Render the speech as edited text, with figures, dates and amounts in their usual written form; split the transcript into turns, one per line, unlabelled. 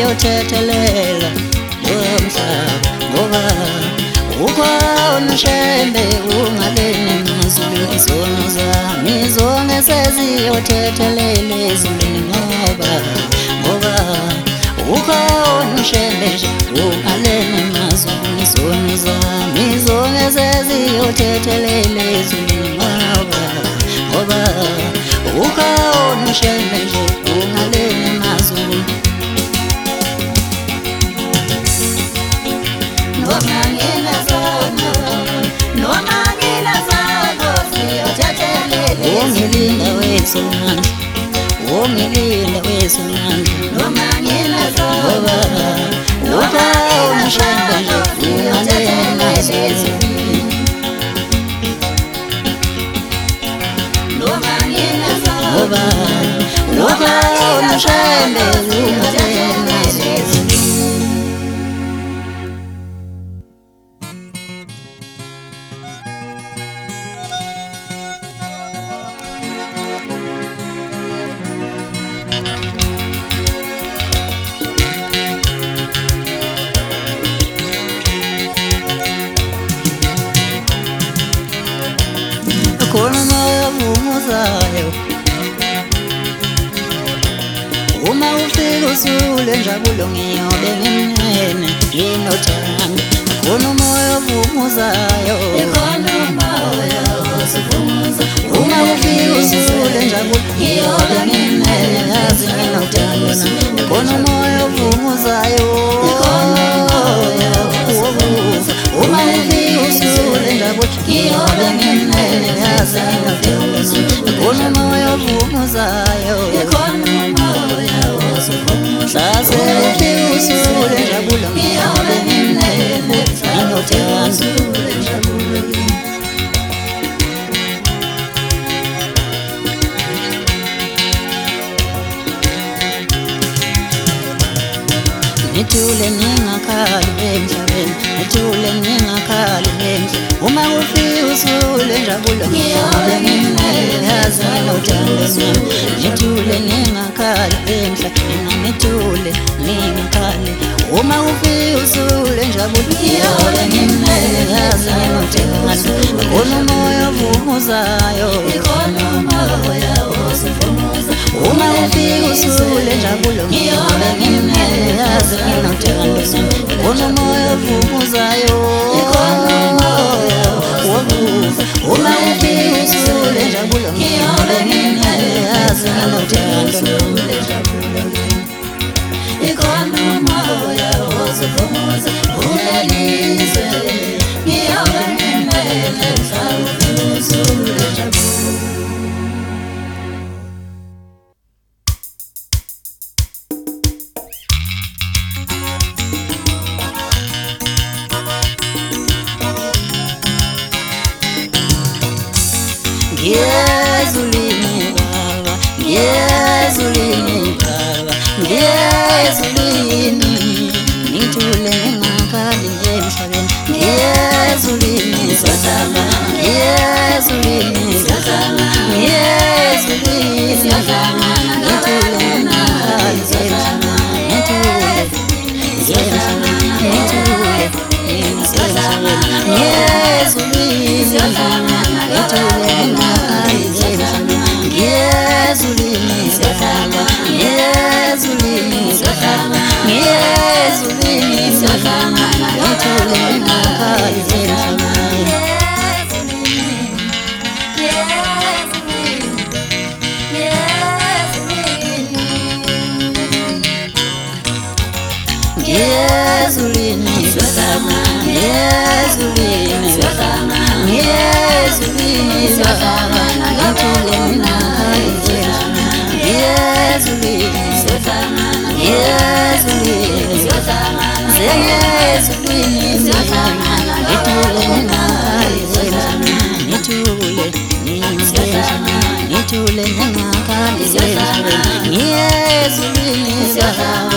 siyothethelela lomhlaba ngoba ukhona ushembe ungaleni emazulwini izono zami zonke seziyothethelela ezulwini ngoba ukhona ushembe nje ungaleni emazulwini izono zami zonke seziyothethelela ezulwini ngoba ukhona ushembe nje ungaleni emazulwini Ungilinda wesunanda, ungilinda wesunanda noma ngilazona ngoba ukhona nje ungalena ezulwini noma ngilazona ngoba ukhona ushembe ungalena ezulwini khona moya vumuzayo uma ufika usule njabulo ngiyobe ngimnene nginothando khona moya vumuzayo khona moya usivumuza uma ufika usule njabulo ngiyobe ngimnene yazi nginothando khona moya vumuzayo khona moya uvuza uma ufika usule njabulo ngiyobe ngimnene yazi khona moya vumuzayo khona moya usivumuza ufika usule njabulo ngiyobe ngimnene nginothando Ngithule ngingakhali emhlabeni ngithule ngingakhali emhlabeni uma ufika usule njabulo ngiyobe ngimnene yazi nginothando ngithule ngingakhali emhlabeni ngithule ngingakhali uma ufika usule njabulo ngiyobe ngimnene yazi nginothando khona moya vumuzayo khona moya usivumuza uma ufika usule njabulo ngiyobe ngimnene yazi nginothando khona moya vumuzayo khona moya uvuza uma ufika usule njabulo ngiyobe ngimnene yazi nginothando khona moya usivumuza unelise ngiyobe ngimnene usule njabulo Ngiyezulwini baba, ngiyezulwini baba, ngiyezulwini ngithule ngingakhali emhlabeni ngiyezulwini sazama ngiyezulwini sazama ngiyezulwini sazama ngithule ngingakhali emhlabeni ngithule sazama ngiyezulwini sazama ngithule ngiyezulwini sazama ngiyezulwini sazama ngiyezulwini sazama ngithule ngingakhali emhlabeni ngiyezulwini sazama ngiyezulwini sazama ngiyezulwini sazama ngithule ngingakhali ngiyezulwini sazama ngiyezulwini sazama ngiyezulwini sazama ngithule ngingakhali ngithule ngithule ngingakhali ngiyezulwini sazama